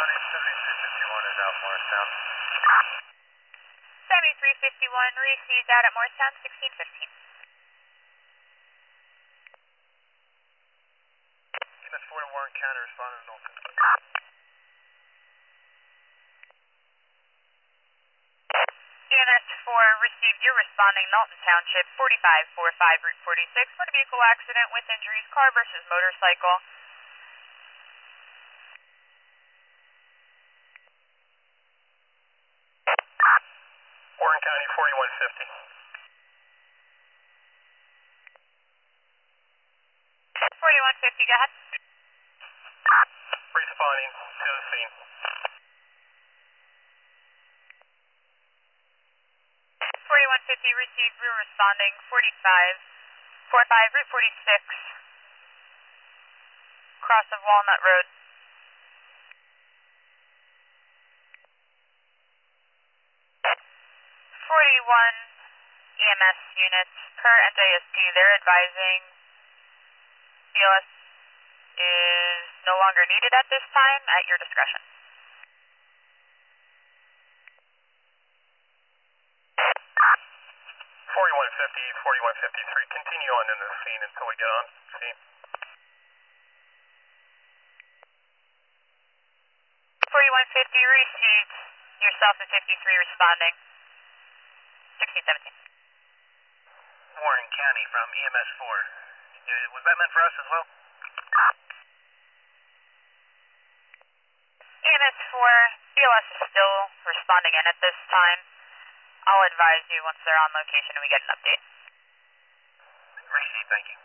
County 7351 is out Morristown. 7351 received out at Morristown 1615. EMS 4 to Warren County, responding to Knowlton. EMS 4 received, you're responding Knowlton Township 4545 Route 46. Motor vehicle accident with injuries, car versus motorcycle. Warren County 4150. 4150, go ahead. Responding to the scene. 4150 received, we're responding 4545 Route 46. Cross of Walnut Road. 41 EMS units per NJSP, they're advising BLS is no longer needed at this time, at your discretion. 4153, continue on into the scene until we get on scene. 4150 received, yourself at 53 responding. 1617. Warren County from EMS 4. Was that meant for us as well? EMS 4, BLS is still responding in at this time. I'll advise you once they're on location and we get an update. Received, thank you.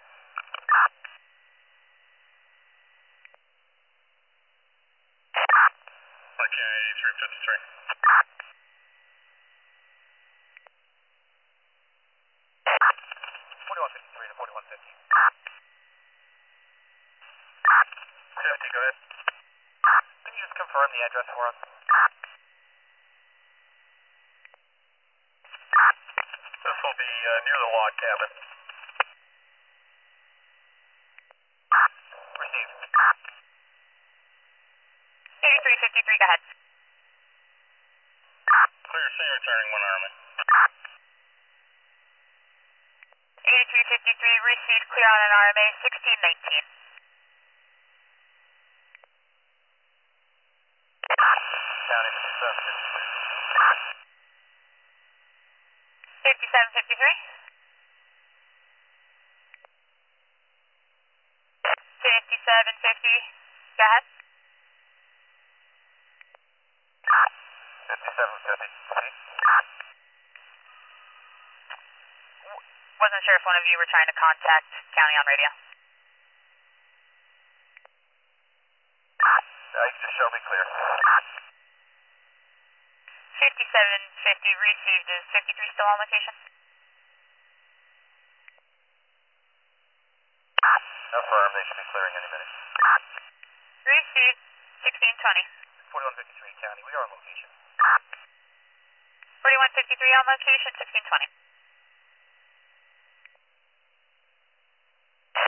Okay, 8353. 4153 to 4150. 50, go ahead. Can you just confirm the address for us? This will be near the log cabin. Received. 8353, go ahead. Clear, say returning 1 Army. 8353 received, clear on an RMA 1619. County 5753. 5753. 5750, go ahead. 5750. Wasn't sure if one of you were trying to contact county on radio. You can just show me clear. 5750 received, is 53 still on location? Affirm, they should be clearing any minute. Received, 1620. 4153 County, we are on location. 4153 on location, 1620.